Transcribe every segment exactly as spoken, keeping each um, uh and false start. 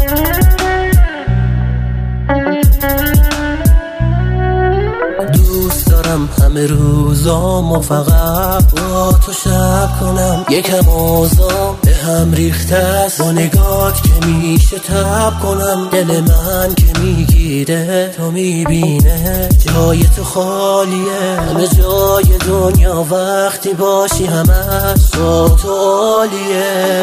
همه روزامو فقط با تو شب کنم، یکم اوضاع به هم ریخته است با نگات که میشه تب کنم. دل من که میگیره تو میبینه جای تو خالیه، همه جای دنیا وقتی باشی همش با تو عالیه.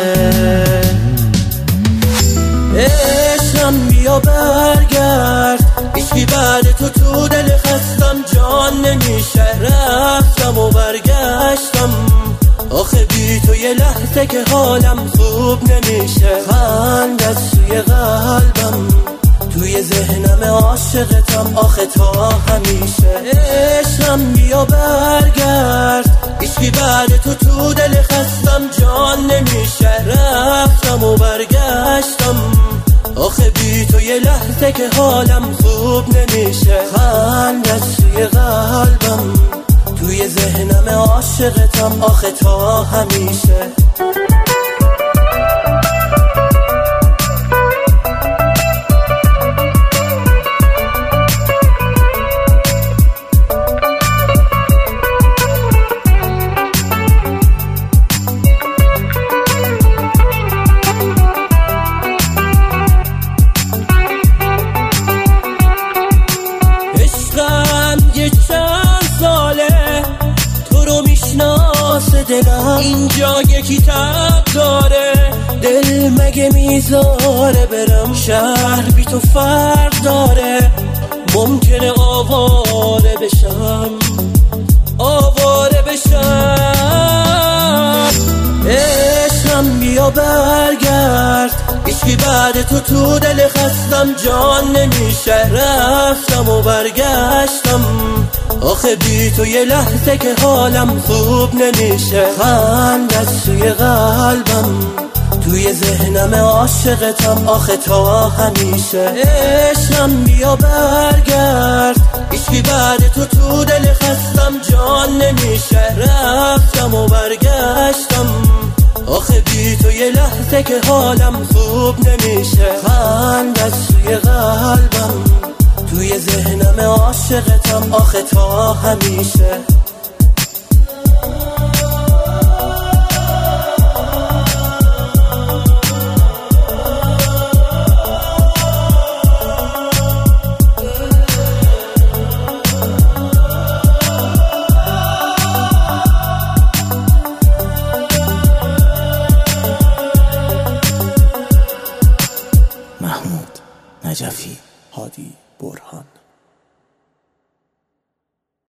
عشقم بیا برگرد، هیچکی بعد تو تو دل خستم جان نمیشه. رفتم و برگشتم، آخه بی تو یه لحظه که حالم خوب نمیشه. خندت توی قلبم، توی ذهنم عاشقتم آخه تا همیشه. عشقم بیا برگرد، هیچکی بعد تو تو دل خستم جان نمیشه. رفتم و برگشتم، آخه بی تو یه لحظه که حالم خوب نمیشه. خندت توی قلبم، توی ذهنم عاشقتم آخه تا همیشه. دلم اینجا یکی تب داره، دل مگه میذاره برم؟ شهر بی تو فرق داره، ممکنه آواره بشم، آواره بشم. عشقم بیا برگرد، هیچکی بعد تو تو دل خستم جان نمیشه. رفتم و برگشتم، آخه بی تو یه لحظه که حالم خوب نمیشه. خندت توی قلبم، توی ذهنم عاشقتم آخه تا همیشه. عشقم بیا برگرد، هیچکی بعد تو تو دل خستم جان نمیشه. رفتم و برگشتم، آخه بی تو یه لحظه که حالم خوب نمیشه. خندت توی قلبم، توی ذهنم عاشقتم آخه تا همیشه. محمود نجفی، هادی برهان.